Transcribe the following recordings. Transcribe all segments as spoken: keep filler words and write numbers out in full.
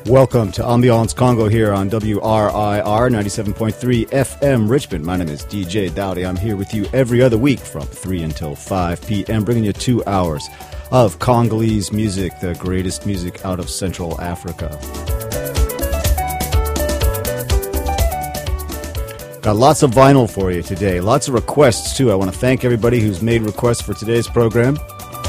Welcome to Ambiance Congo here on W R I R ninety-seven point three F M Richmond. My name is D J Dowdy. I'm here with you every other week from three until five p.m., bringing you two hours of Congolese music, the greatest music out of Central Africa. Got lots of vinyl for you today. Lots of requests, too. I want to thank everybody who's made requests for today's program.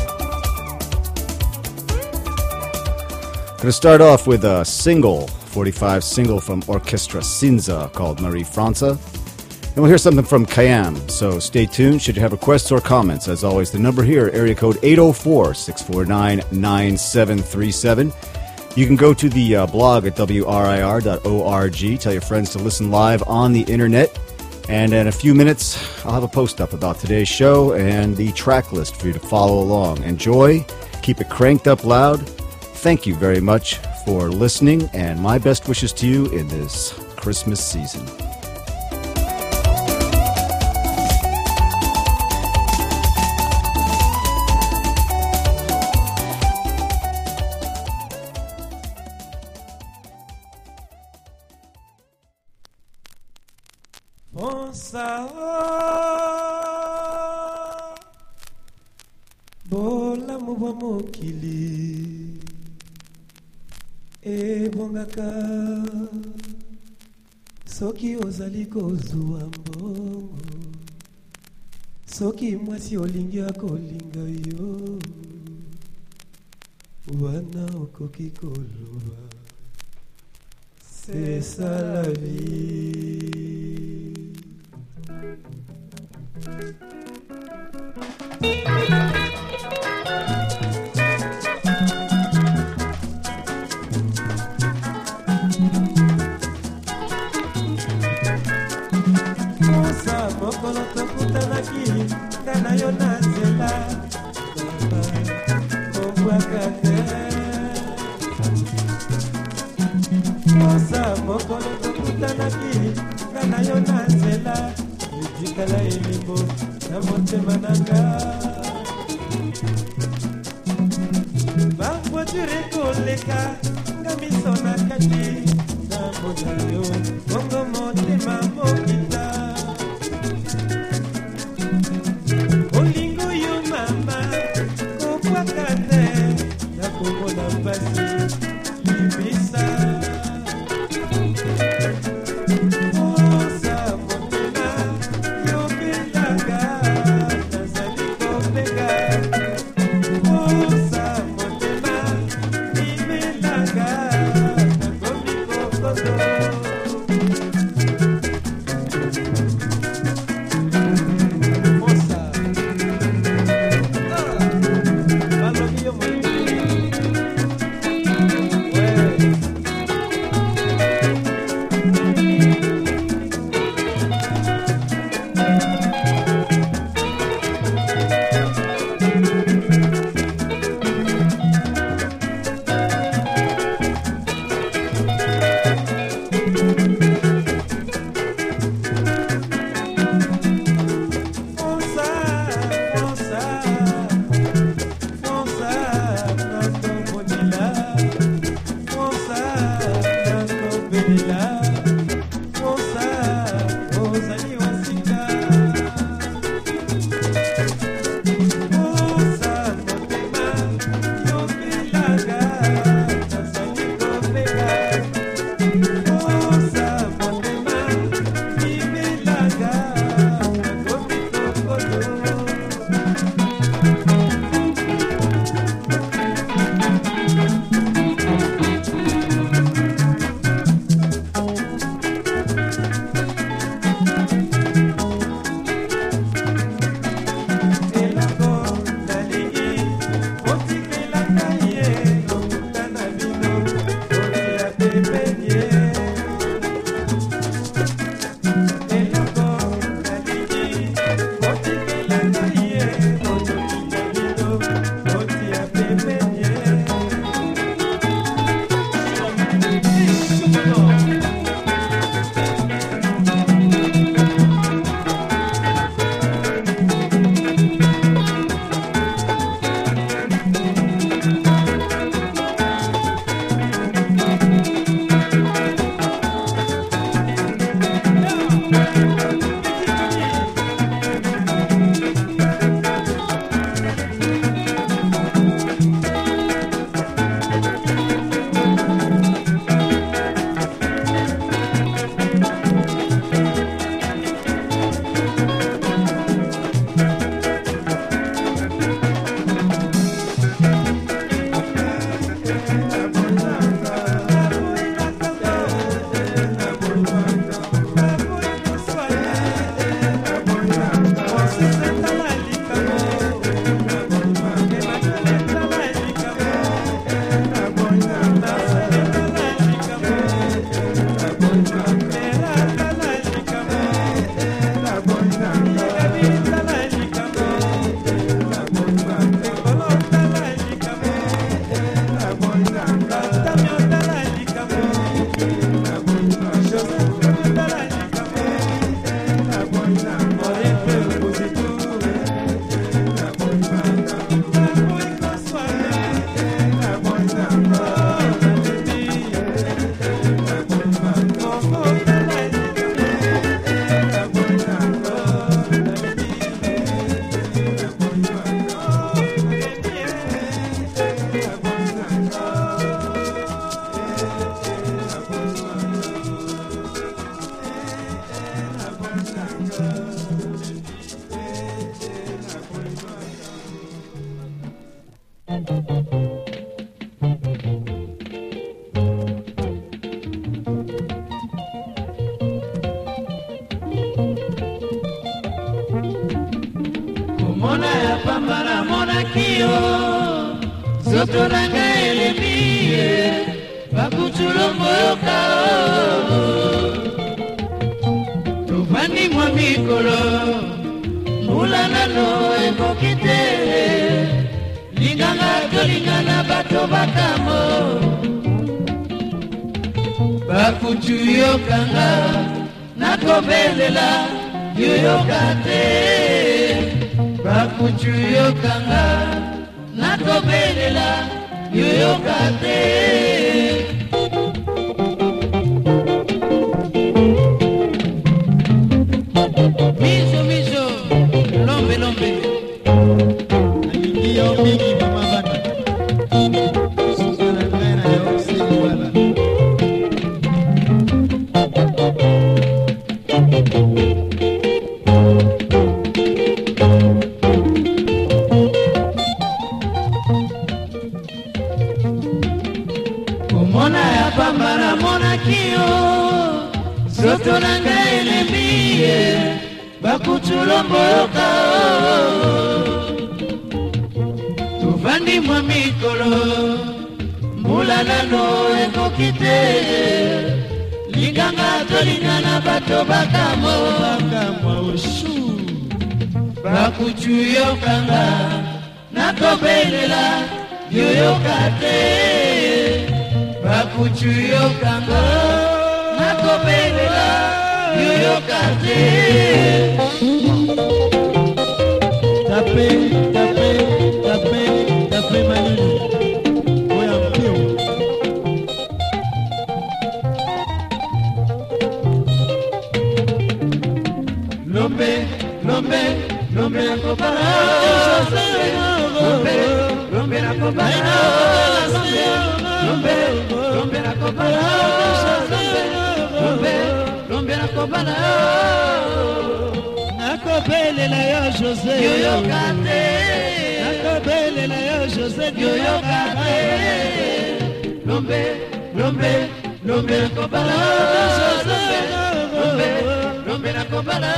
Going to start off with a single, forty-five single from Orchestra Sinza called Marie França. And we'll hear something from Kayam, so stay tuned. Should you have requests or comments, as always, the number here, area code eight oh four, six four nine, nine seven three seven. You can go to the uh, blog at W R I R dot org. Tell your friends to listen live on the internet. And in a few minutes, I'll have a post up about today's show and the track list for you to follow along. Enjoy. Keep it cranked up loud. Thank you very much for listening, and my best wishes to you in this Christmas season. Soki ozali kozwa mbongo, soki mwasi olingi akolinga yo, wana okoki koloba, c'est ça la vie. Mokolo tokutanaki kana yo na nzela kobwaka te Osa mokolo tokutanaki kana yo na nzela etikala elimbo na motema nanga bavoiture koleka nga miso na kati na mona yo bongo motema mokita Olingo yo mama, kokwakate, na komona mpasi, libisa. Osa motema, yo belanga, nazali kopeka. Osa motema, libelanga, nakomi kokoto. Osa, Osa, Osa, Mona ya pambana mona kio Zoto nanga elemiye Bakutulombo yoka Tufani mwa mikolo Mula nano ekokite Linganga tolingana bato bakamo Bakutu yokanga Nakobelela yoyokate Bakutu yokanga Nakobelela yoyokate Miso miso Lombe lombe Naingia mingi mama bana Susana ngana ya usini wala Mona ya pambana mona kio Zoto nanga elemiye Bakutulombo yoka Tufandi mwa mikolo Mbula nano ekokite Linganga tolingana bato bakamo Bakamo ushu Bakutu yokanga Nakobelela yoyokate Bakutu yokanga Nakobelela yoyokate Tape, tape, tape, tape manini Oya mpio Lombe, lombe, lombe nakobala Lombe, lombe nakobala Lombe, lombe nakobala Lombe, lombe nakobala Nakobelela yo Jose yoyokate Nakobelela yo Jose yoyokate Lombe, lombe, lombe nakobala Lombe, lombe nakobala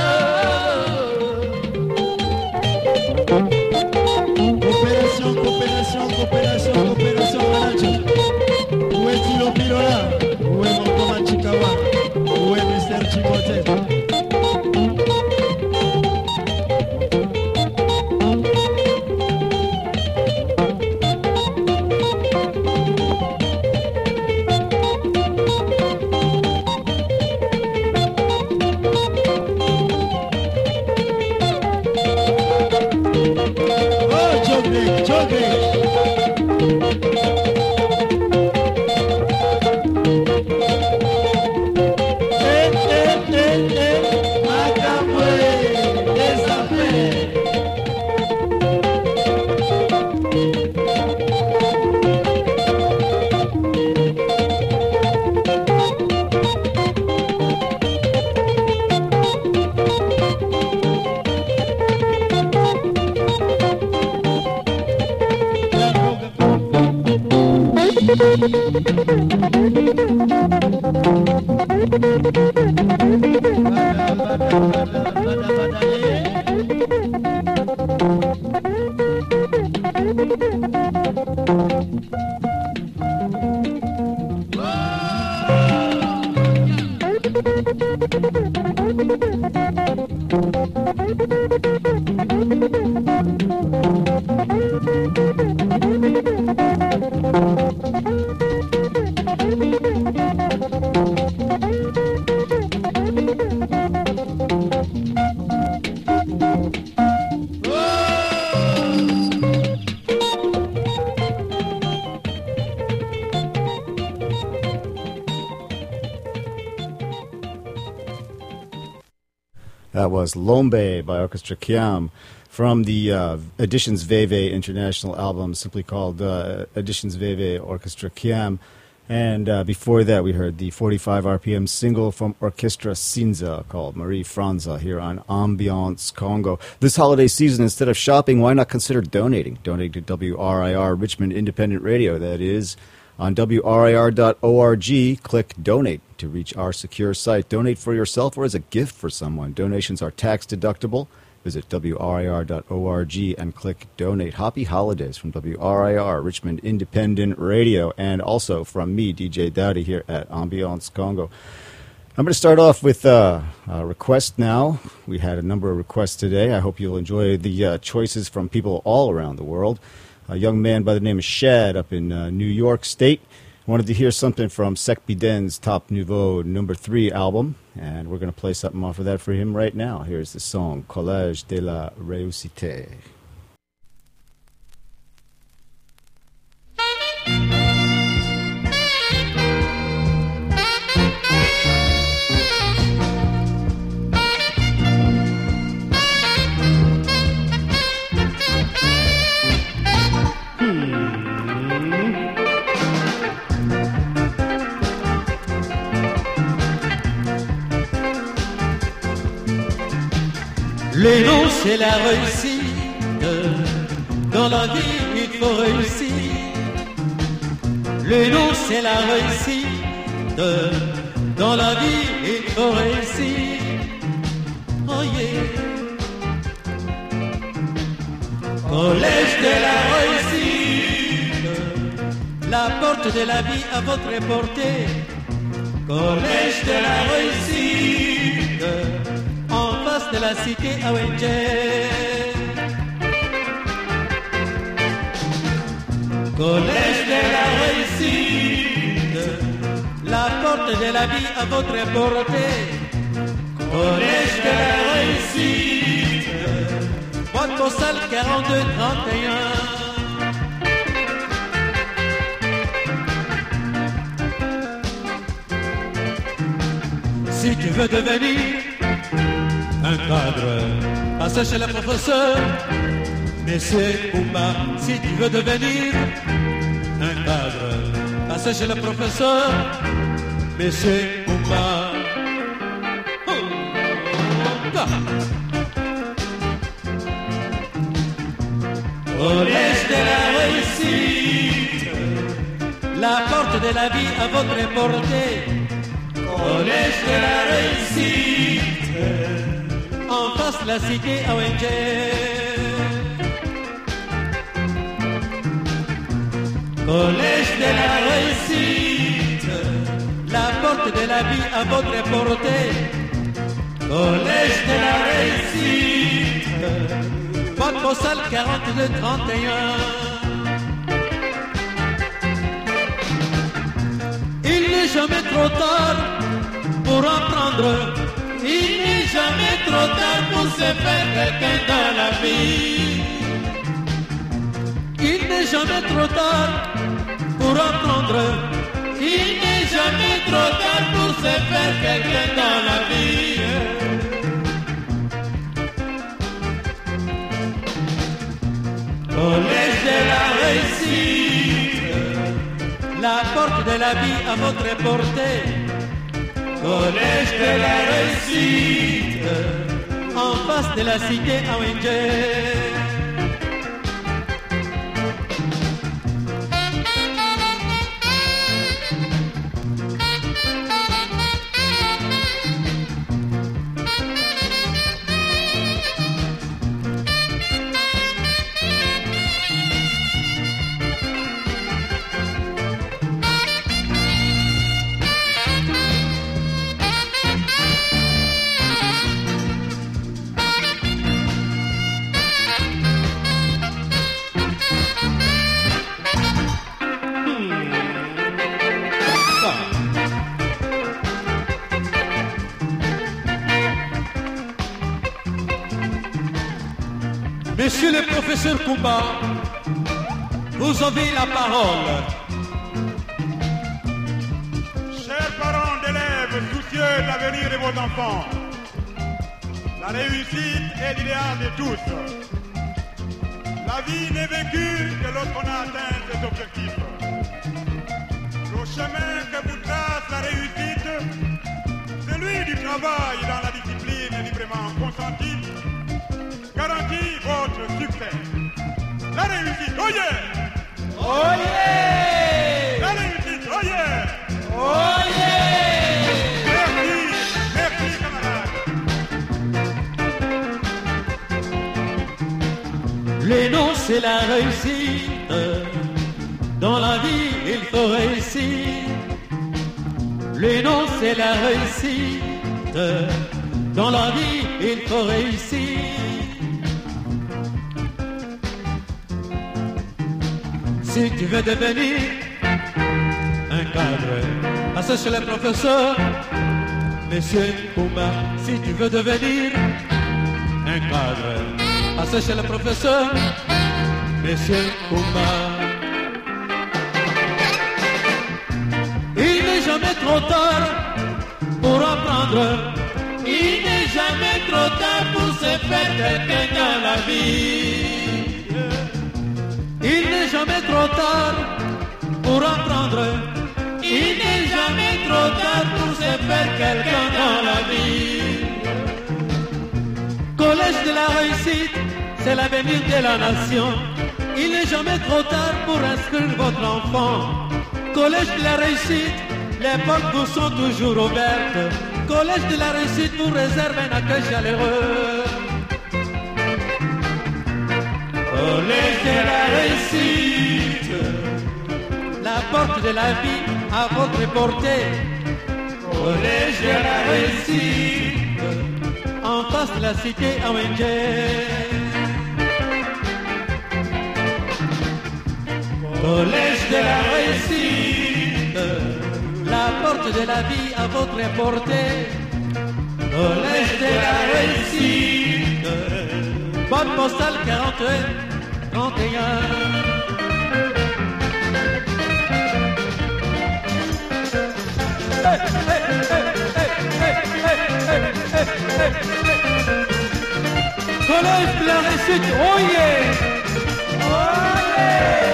Coopération, coopération, coopération, coopération manager Où est-il au pilola? Où est mon Thomas Chikawa? Où est mister Chicote? That was Lombe by Orchestra Kiam from the uh, Editions Veve International album, simply called uh, Editions Veve Orchestra Kiam. And uh, before that, we heard the forty-five R P M single from Orchestra Cinza called Marie Franza here on Ambiance Congo. This holiday season, instead of shopping, why not consider donating? Donating to W R I R Richmond Independent Radio. That is on W R I R dot org. Click Donate to reach our secure site. Donate for yourself or as a gift for someone. Donations are tax deductible. Visit W R I R dot org and click Donate. Happy holidays from W R I R, Richmond Independent Radio, and also from me, D J Dowdy, here at Ambiance Congo. I'm going to start off with uh, a request now. We had a number of requests today. I hope you'll enjoy the uh, choices from people all around the world. A young man by the name of Shad up in uh, New York State wanted to hear something from Sec Biden's Top Nouveau number three album, and we're going to play something off of that for him right now. Here's the song Collège de la Réussite. Le nom c'est la réussite, dans la vie il faut réussir. Le nom c'est la réussite, dans la vie il faut réussir. Oh yeah. Collège de la réussite, la porte de la vie à votre portée. Collège de la réussite, en face de la cité A O N G. Collège de la réussite, la porte de la vie à votre portée. Collège de la réussite, boîte postale quarante-deux trente et un. Si tu veux devenir un cadre, passe chez le professeur, Monsieur Koumba. Si tu veux devenir un cadre, passe chez le professeur, Monsieur Koumba. Oh, Collège de la réussite, la porte de la vie à votre portée. Collège de la réussite, en face de la cité A O N G. Collège de la réussite, la porte de la vie à votre portée. Collège de la réussite, boîte postale quarante-deux trente et un. Il n'est jamais trop tard pour apprendre. Il n'est jamais trop tard pour se faire quelqu'un dans la vie. Il n'est jamais trop tard pour apprendre. Il n'est jamais trop tard pour se faire quelqu'un dans la vie. Collège de la réussite, la porte de la vie à votre portée. Collège de la réussite, en face de la cité A O N G. Monsieur le professeur Koumba, vous avez la parole. Chers parents d'élèves soucieux de l'avenir de vos enfants, la réussite est l'idéal de tous. La vie n'est vécue que lorsqu'on a atteint ses objectifs. Le chemin que vous trace la réussite, celui du travail dans la discipline librement consentie, garantit votre succès. La réussite, oh yeah! Oh yeah! La réussite, oh yeah! Oh yeah! Merci, merci camarades. Les noms, c'est la réussite. Dans la vie, il faut réussir. Les noms, c'est la réussite. Dans la vie, il faut réussir. Si tu veux devenir un cadre, passe chez le professeur, Monsieur Kouma. Si tu veux devenir un cadre, passe chez le professeur, Monsieur Kouma. Il n'est jamais trop tard pour apprendre. Il n'est jamais trop tard pour se faire quelqu'un dans la vie. Il n'est jamais trop tard pour apprendre. Il n'est jamais trop tard pour se faire quelqu'un dans la vie. Collège de la réussite, c'est l'avenir de la nation. Il n'est jamais trop tard pour inscrire votre enfant. Collège de la réussite, les portes vous sont toujours ouvertes. Collège de la réussite vous réserve un accueil chaleureux. Collège de la réussite, la porte de la vie à votre portée. Collège de la réussite, en face de la cité A O N G. Collège de la réussite, la porte de la vie à votre portée. Collège de la réussite, boîte postale quarante et un trente et un. Hey, hey, hey, hey, hey, hey, hey, hey, hey, hey. Collège de la réussite, oh yeah! Oh yeah!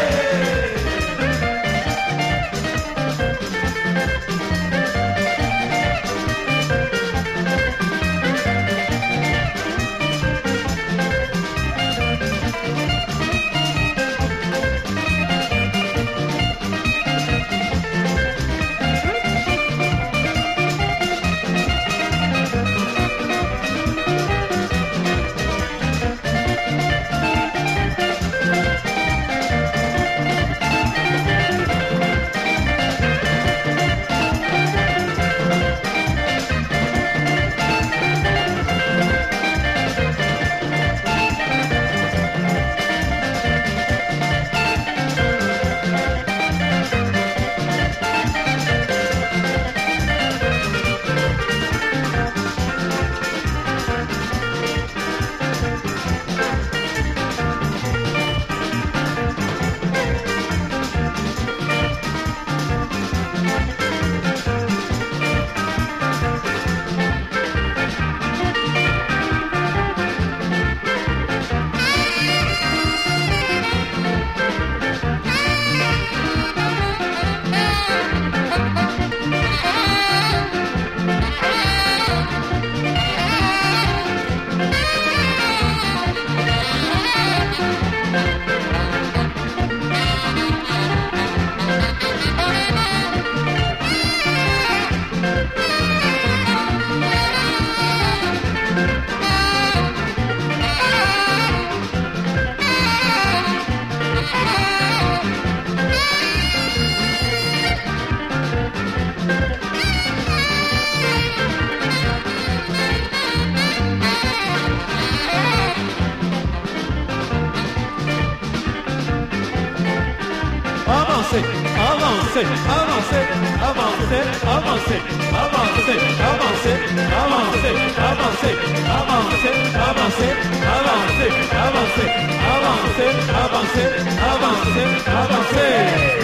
Avancez, avancez, avancez, avancez, avancez, avancez, avancez, avancez, avancez, avancez, avancez, avancez, avancez, avancez, avancez, avancez, avancez.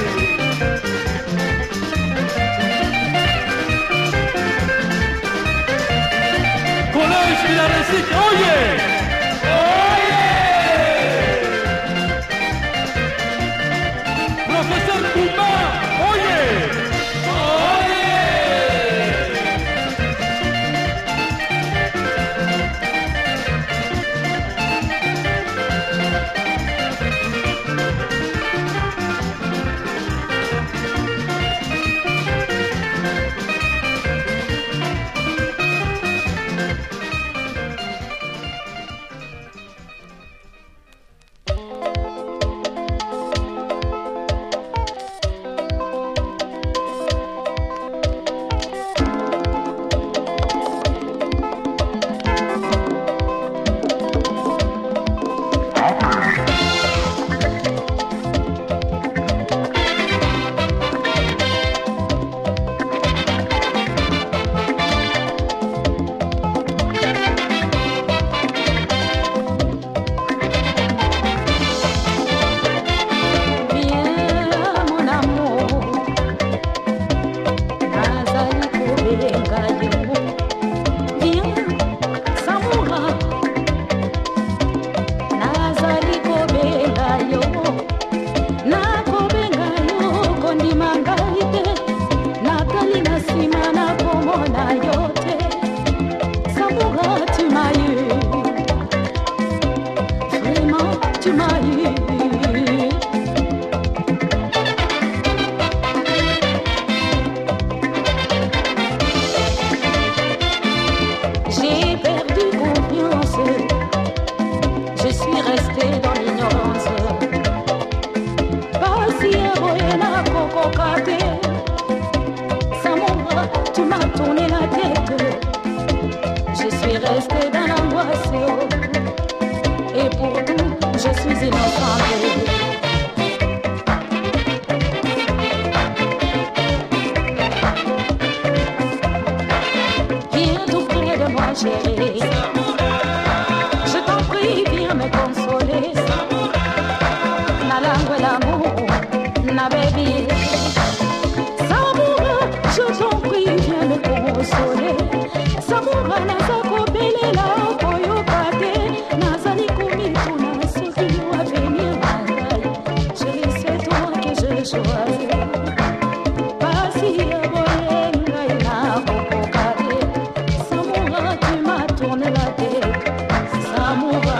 Collège de la réussite, oh yeah! Oh yeah! Professeur Kouma, oh yeah! m'as tourné la tête. Je suis restée dans l'angoisse. Et pourtant, je suis innocente. Viens tout près de moi, chérie. Je t'en prie, viens me consoler. La langue et l'amour, na baby. Samoura, je t'en prie, viens me consoler. Samoura, naza kobelela, koyo kate. Nazali kumitu, na soki wa venir mandai. Chérie, c'est toi que je choisis. Pasi ya boyenga ina kokokate. Samoura, tu m'as tourné la tête. Samoura,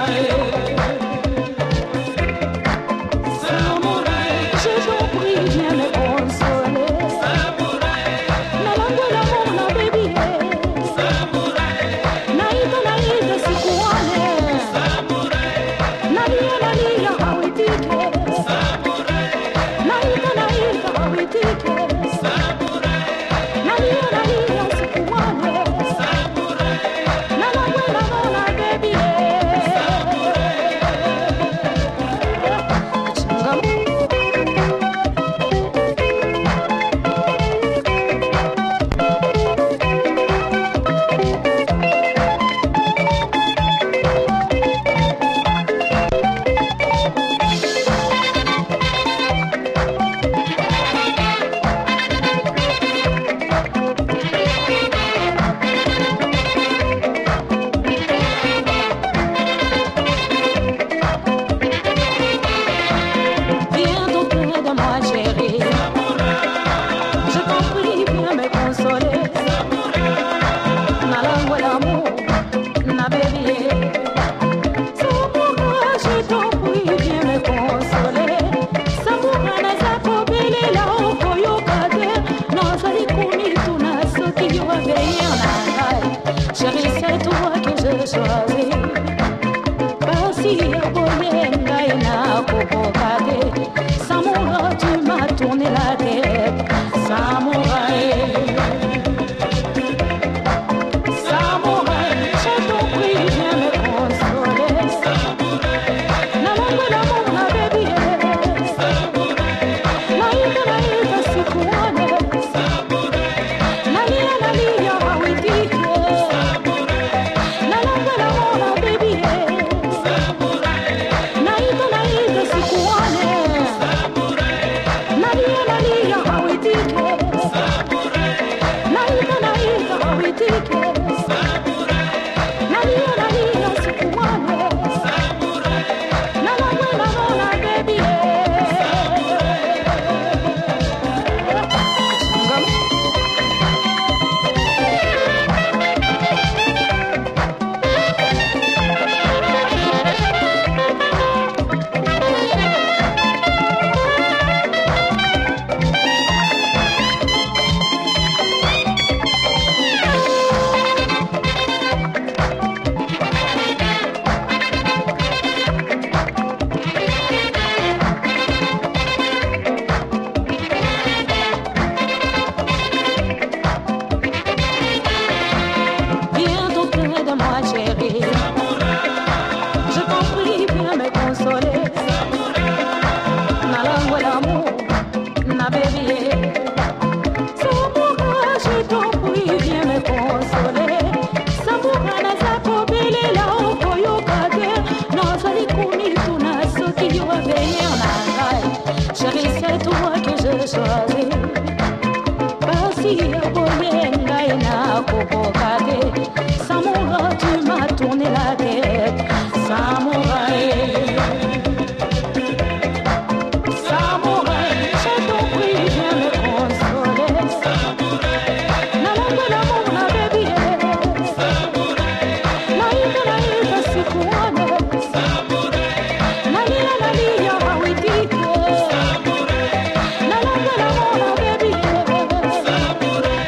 Samurai,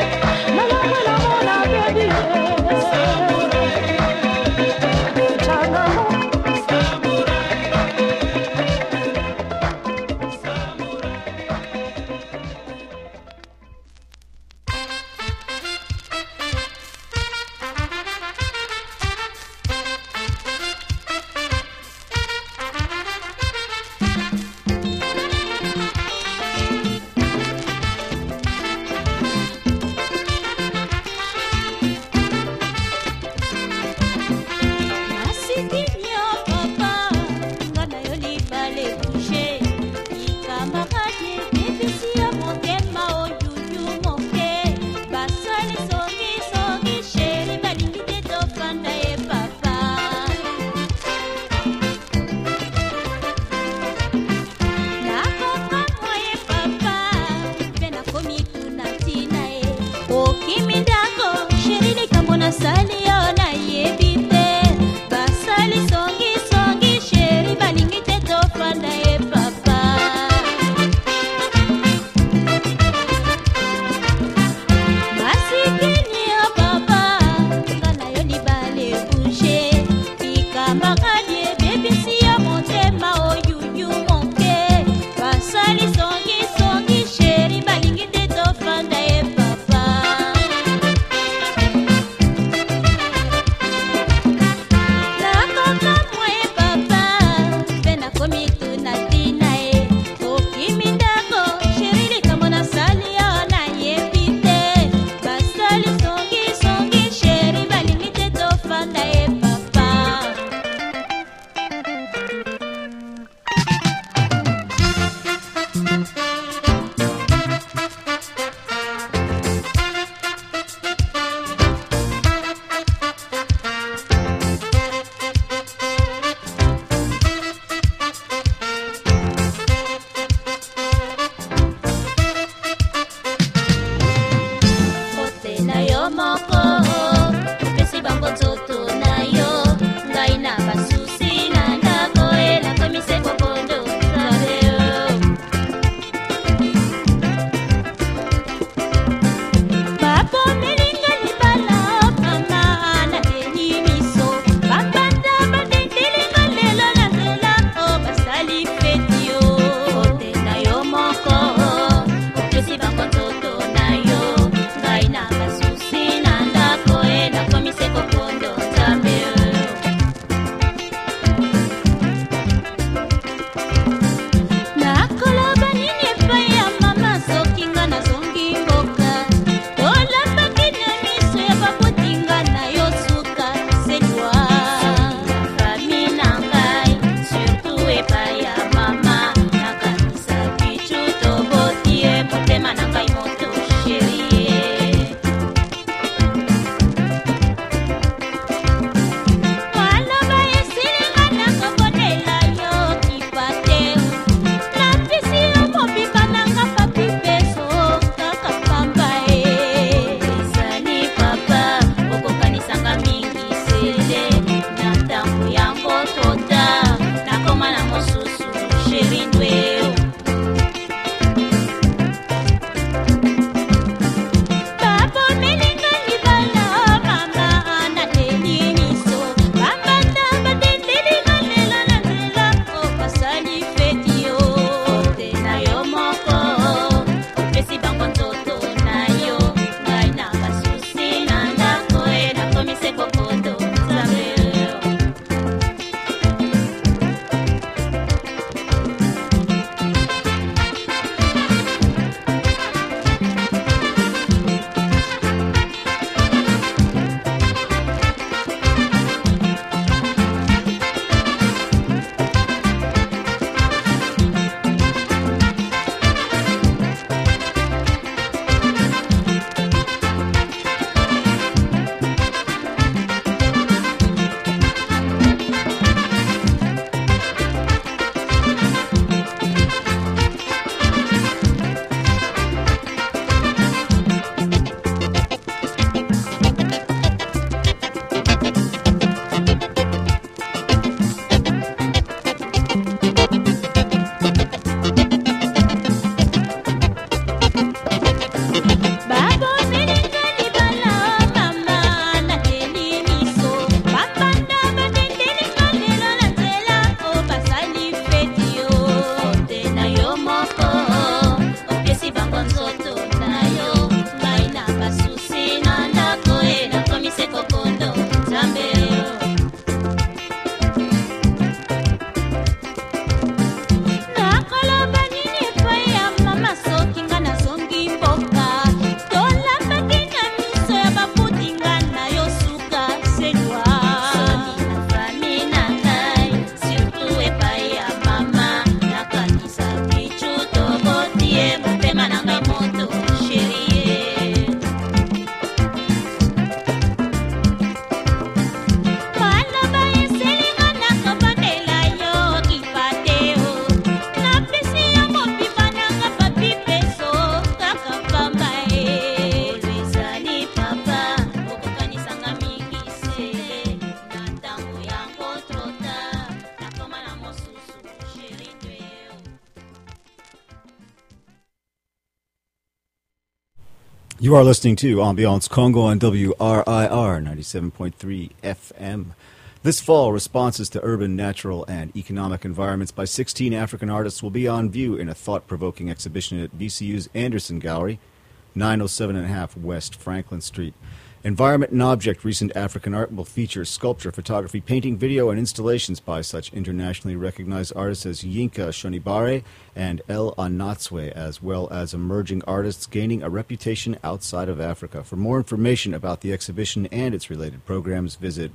You are listening to Ambiance Congo on W R I R ninety-seven point three F M. This fall, responses to urban, natural, and economic environments by sixteen African artists will be on view in a thought-provoking exhibition at V C U's Anderson Gallery, nine oh seven and a half West Franklin Street. Environment and Object Recent African Art will feature sculpture, photography, painting, video, and installations by such internationally recognized artists as Yinka Shonibare and El Anatswe, as well as emerging artists gaining a reputation outside of Africa. For more information about the exhibition and its related programs, visit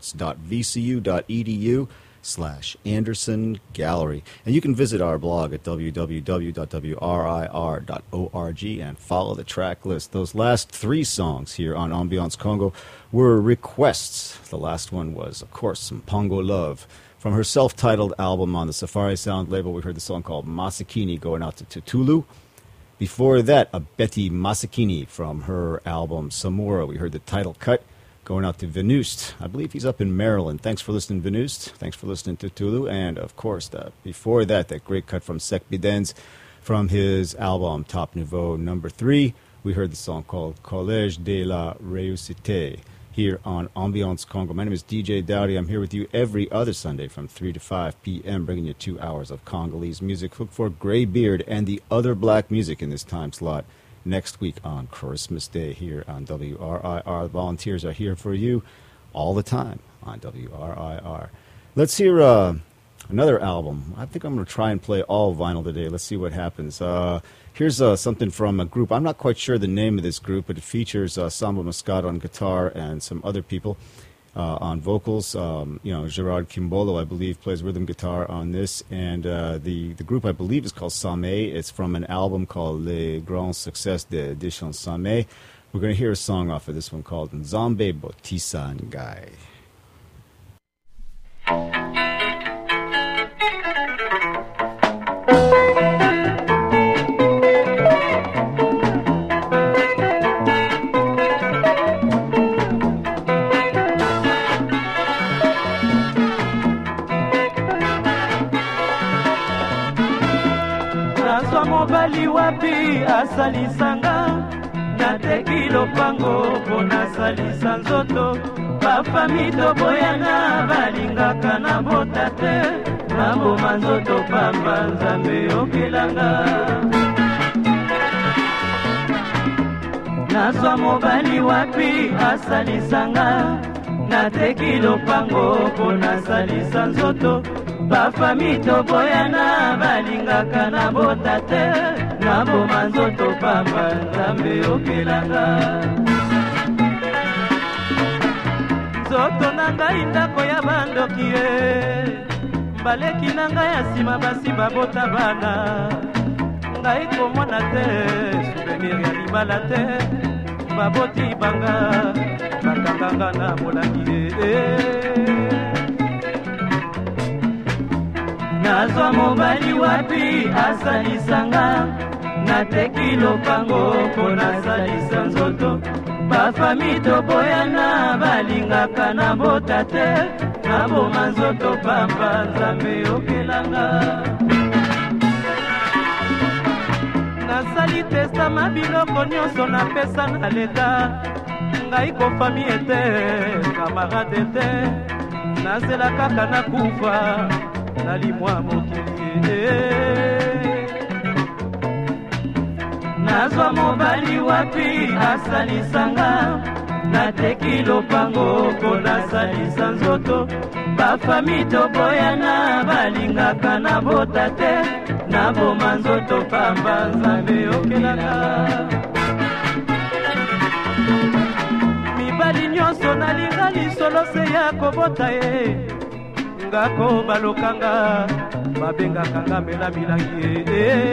arts.vcu.edu slash Anderson Gallery. And you can visit our blog at w w w dot w r i r dot org and follow the track list. Those last three songs here on Ambiance Congo were requests. The last one was, of course, some Pongo Love. From her self-titled album on the Safari Sound label, we heard the song called Masikini going out to Tutulu. Before that, a Betty Masikini from her album Samora. We heard the title cut. Going out to Venust. I believe he's up in Maryland. Thanks for listening, Venust. Thanks for listening to Tulu. And, of course, the, before that, that great cut from Sek Bidens from his album Top Nouveau number three. We heard the song called Collège de la Réussite here on Ambiance Congo. My name is D J Dowdy. I'm here with you every other Sunday from three to five p.m., bringing you two hours of Congolese music. Look for Greybeard and the other black music in this time slot next week on Christmas Day here on W R I R. Volunteers are here for you all the time on W R I R. Let's hear uh, another album. I think I'm going to try and play all vinyl today. Let's see what happens. Uh, here's uh, something from a group. I'm not quite sure the name of this group, but it features uh, Samba Muscat on guitar and some other people uh, on vocals. Um, you know, Gerard Kimbolo, I believe, plays rhythm guitar on this. And uh, the, the group, I believe, is called Samé. It's from an album called Les Grands Succès de, de Samé. We're going to hear a song off of this one called Nzambe Botisa Ngai. Mobali wapi asalisanga nateki lopango pona salisa nzoto bafami toboyana balingaka na botate naboma nzoto pamba nzambe okelanga nazwa mobali wapi asalisanga nateki lopango pona salisa nzoto bafami toboyana balingaka na botate naboma nzoto pamba nzambe okelanga nzoto na ngai ndako ya bandoki ye baleki na ngai ya nsima basi babota bana ngai komona te souvenir ya libala te baboti banga bakanganga na molangi ye nazwa mobali wapi asalisanga nateki lopango pona salisa nzoto bafami toboyana balingaka na botate naboma nzoto pamba nzambe okelanga nasali testama biloko nyonso napesa na leta ngai kofami ete kamarade ete nazela kaka nakufa nalimwa mokili nazwa mobali wapi asalisanga nateki lopango pona salisa nzoto bafami toboyana balingaka na botate naboma nzoto pamba nzambe okelanga mibali nyonso nalinga lisolo se ya kobota ye ngako balokanga babengaka nga mela milangi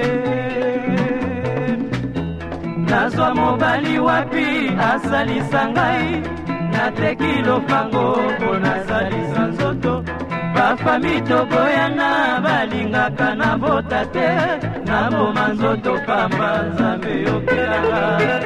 nazwa mobali wapi asalisa ngai nateki lopango pona salisa nzoto bafami toboyana balingaka na botate naboma nzoto pamba nzambe okelanga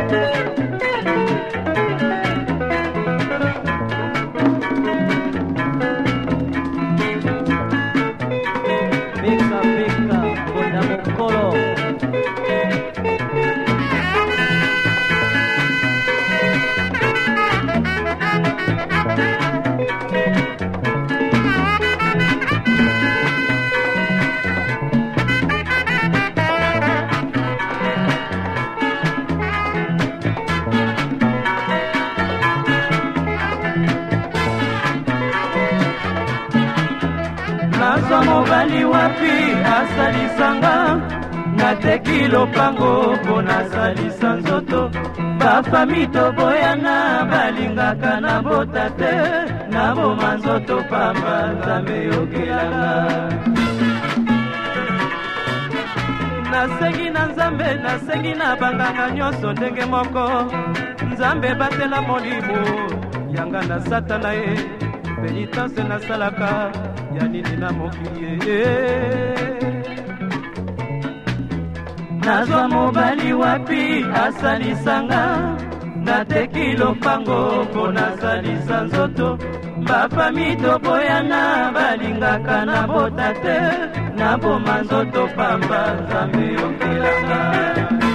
Mobali wapi asalisanga nateki lopango pona salisa nzoto bafami toboyana balingaka na botate na boma nzoto pamba nzambe yokelanga nasengi na nzambe nasengi na banganga nyonso ndenge moko nzambe batela molimo yanga na satana ye penitence nasalaka ya nini na mokili nazwa mobali wapi asalisanga nateki lopango mpo nasalisa nzoto bafami toboyana balingaka na botate na boma nzoto pamba nzambe yokelanga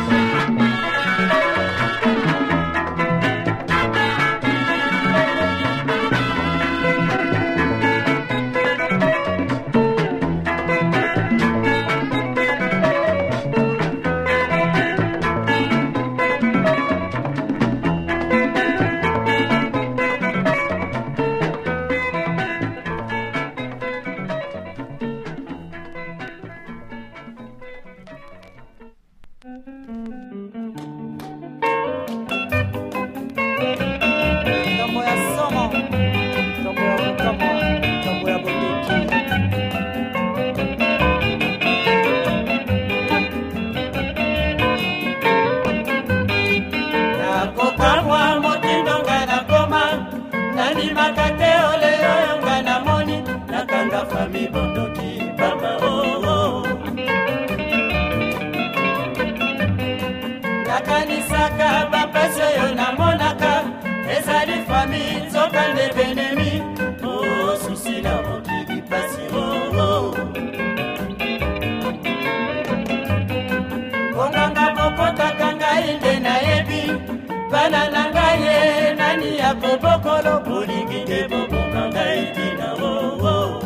Bokolo bulingi de bobo kanga itina wo wo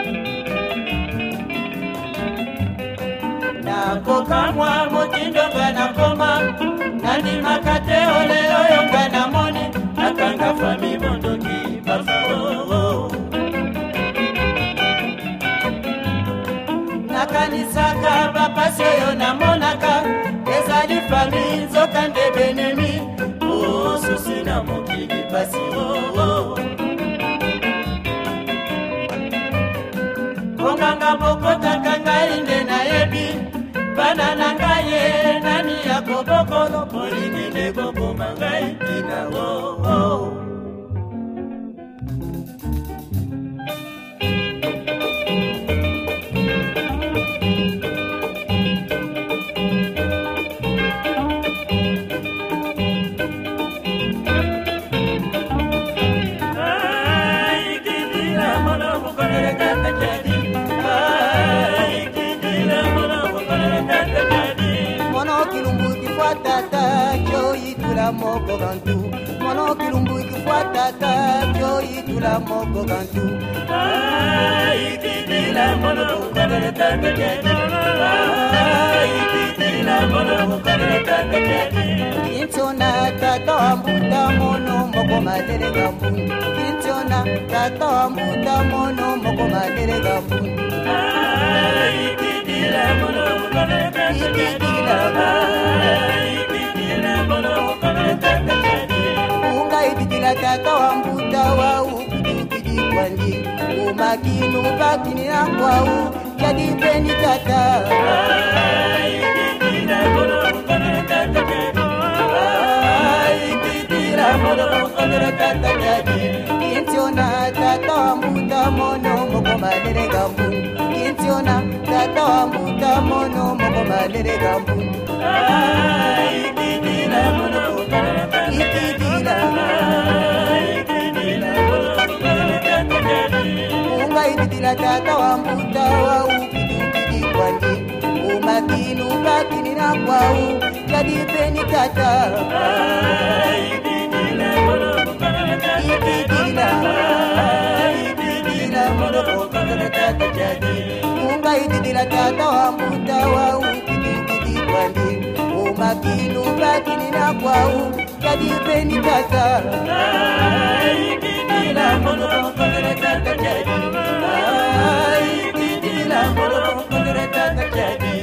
na koka mwa motindo bana koma nani makate ole oyo bana moni nakanga fami bondoki bafo nakanisaka bapase yo na monaka ezali fami nzokande benemi o susi na mokili basi oh oh konganga bokota kanga inde na yebi bana nanga ye nani yakobokolo polingi nego bomanga itina oh oh moko gantu mono kilumbu ikifuata takyo itula moko gantu ai kidila mono kukadere tante kedi ai kidila mono kukadere tante kedi kinchona tata ambuta mono moko madere gambu kinchona tata ambuta mono moko madere gambu ai kidila mono kukadere tante kedi unga ibitila tata wa mbuta wa ukudukidi kwandi umakinu bakini na kwau jadi peni tata ibitila mono mukadere tata jadi ibitila mono mukadere tata jadi kintiona tata wa mbuta mono moko madere gambu kintiona tata wa mbuta mono moko madere gambu ibitila mono la tata wa mbuta wa upidi upidi kwandi umakinu bakini na kwau jadi peni tata ibidila ibidila ibidila mono kokana tata jadi unga ibidila tata wa mbuta wa upidi upidi kwandi umakinu bakini na kwau jadi peni tata ibidila mono kokana tata jadi ibidila mono kokana tata jadi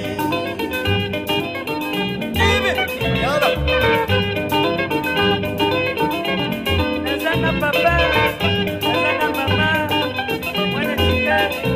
Papa, sana mama, mwana chikari.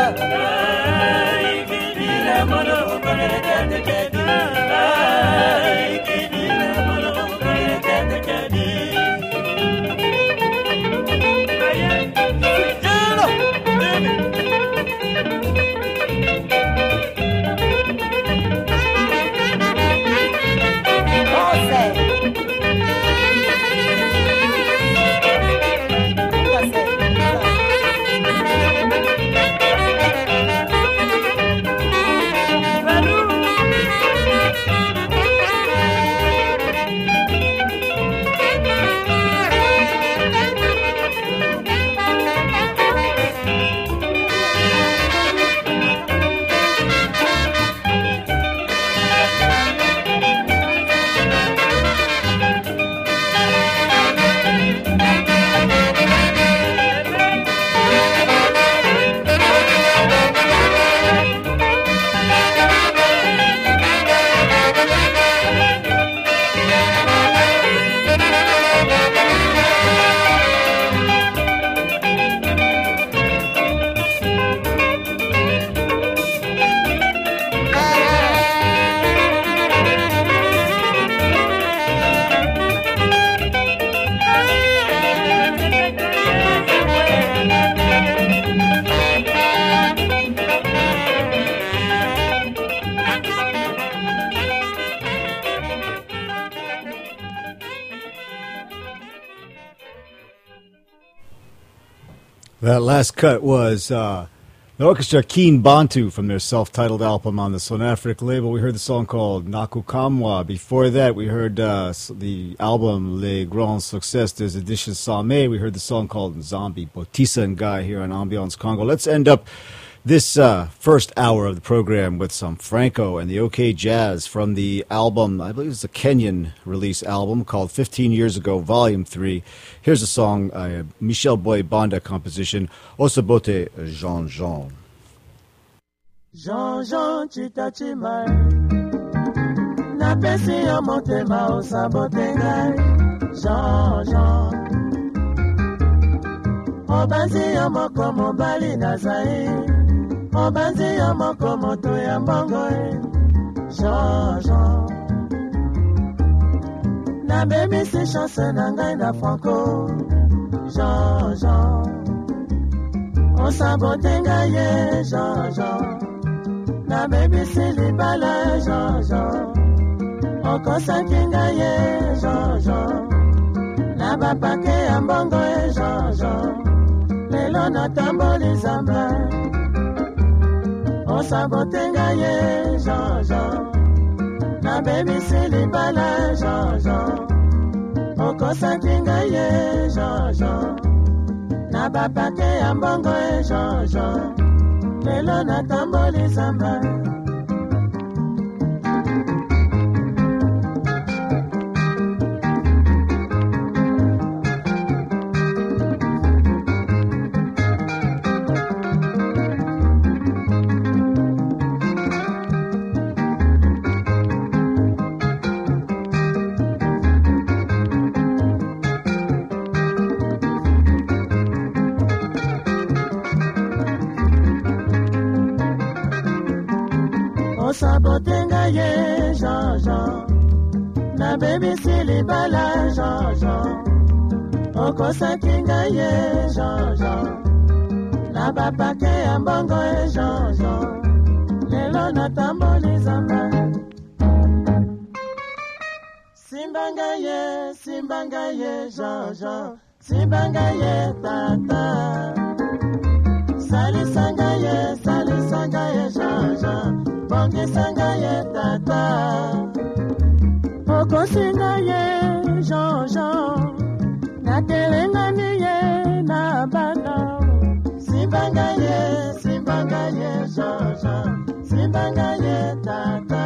ikidila mono kongere kete kete ikidila mono kongere kete kete That last cut was uh, the orchestra Keen Bantu from their self-titled album on the Sonafric label. We heard the song called Nakukamwa. Before that, we heard uh, the album Les Grands Succès des Editions Samé. We heard the song called Zombie Botissa and Guy here on Ambiance Congo. Let's end up this uh, first hour of the program with some Franco and the OK Jazz from the album, I believe it's a Kenyan release album called fifteen Years Ago, Volume three. Here's a song, uh, Michel Boy Banda composition, Osabote Jean Jean. Jean Jean chitachima napesi yo motema osabote ngai Jean Jean obanzi yo moko mobali na zai obanzi yo moko moto ya mbongo Jean Jean na baby si chance na ngai na Franco Jean Jean osabote ngai ye Jean Jean na baby si libala Jean Jean okosaki ngai ye Jean Jean na bapake ya mbongo e Jean Jean lelo natamboli zamba osabote ngai ye Jean Jean na baby si libala Jean Jean okosaki ngai ye Jean Jean na bapake ya mbongo e Jean Jean lelo natamboli zamba osabote ngai ye Jean Jean na baby si libala Jean Jean okosaki ngai ye Jean Jean na bapake ya mbongo e Jean Jean lelo natamboli zamba simba ngai ye simba ngai ye Jean Jean simba ngai ye tata salisa ngai ye salisa ngai ye Jean Jean bongisa ngai ye tata okosi ngai ye Jean Jean nakelengani ye na bana simba ngai ye simba ngai ye Jean Jean simba ngai ye tata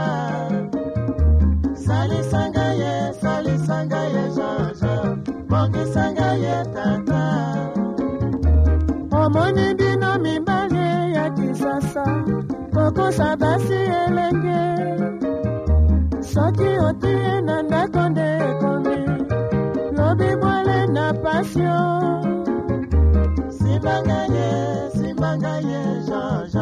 salisa ngai ye salisa ngai ye Jean Jean bongisa ngai ye tata omoni bino mibale ya kisasa kokosa basi elenge soki otie na ndako nde ekomi lobi mwale na pasio simba ngai ye simba ngai ye Jean Jean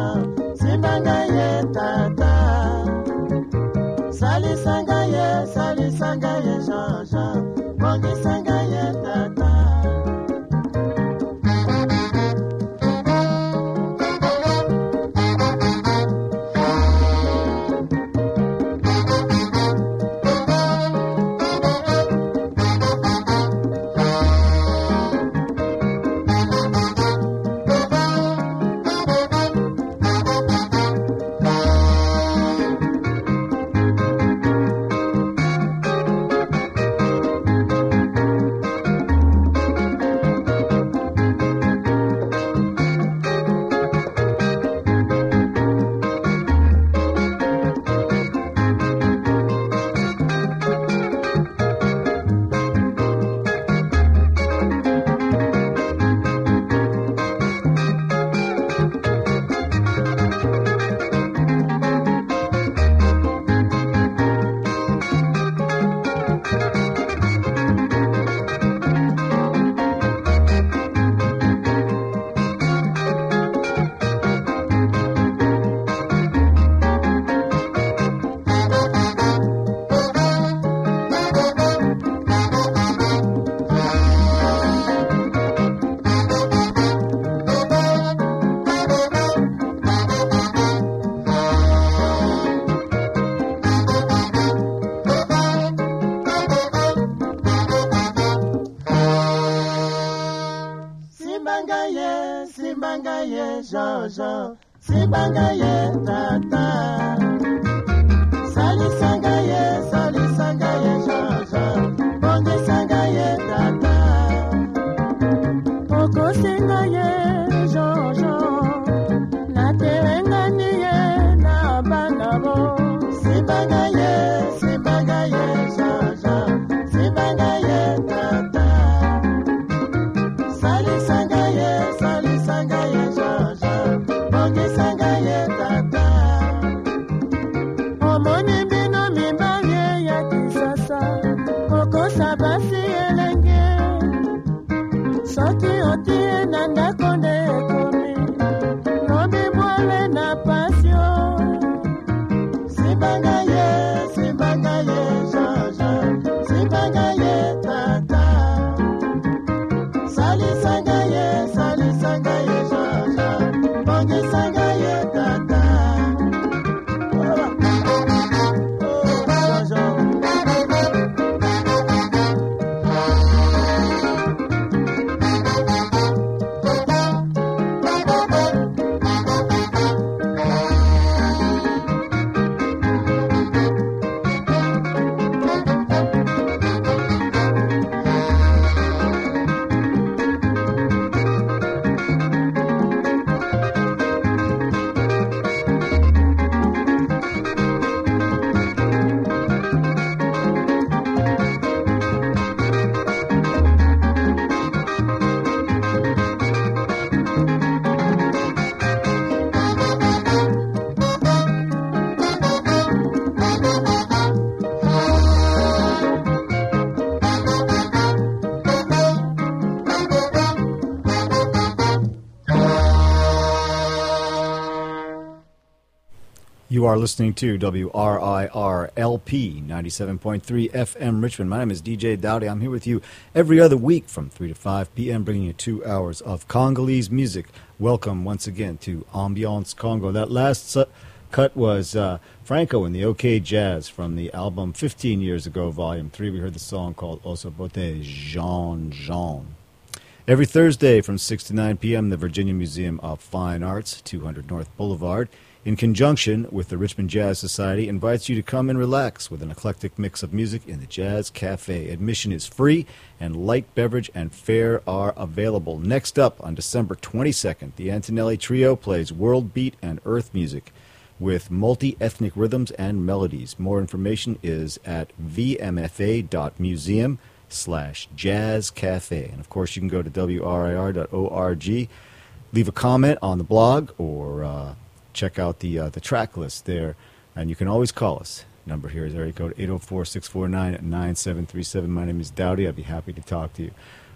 sibanga ye tata sali sanga ye sali sanga ye jaja bonge sanga ye tata oko singa ye jojo na terenga ni ye na banabo sibanga ye sibanga ye jaja sibanga ye tata sali sanga ye sali sanga ye jaja bonge sanga ye tata omoni bino mibale ya kisasa kokosa basi elenge soki otie na ndako nde ekomi lobi bwale na pasio sibanga ye sibanga ye jaja sibanga ye tata sali sanga ye sali sanga ye jaja bonge sanga ye tata You are listening to W R I R L P ninety-seven point three F M Richmond. My name is D J Dowdy. I'm here with you every other week from three to five p.m., bringing you two hours of Congolese music. Welcome once again to Ambiance Congo. That last su- cut was uh, Franco and the OK Jazz from the album fifteen years ago, Volume three. We heard the song called Osobote Jean Jean. Every Thursday from six to nine p.m., the Virginia Museum of Fine Arts, two hundred North Boulevard, in conjunction with the Richmond Jazz Society, invites you to come and relax with an eclectic mix of music in the Jazz Cafe. Admission is free, and light beverage and fare are available. Next up, on December twenty-second, the Antonelli Trio plays world beat and earth music with multi-ethnic rhythms and melodies. More information is at vmfa.museum slash jazz cafe. And, of course, you can go to w r i r dot org, leave a comment on the blog, or uh, check out the uh, the track list there, and you can always call us. Number here is area code eight oh four, six four nine, nine seven three seven. My name is Dowdy. I'd be happy to talk to you.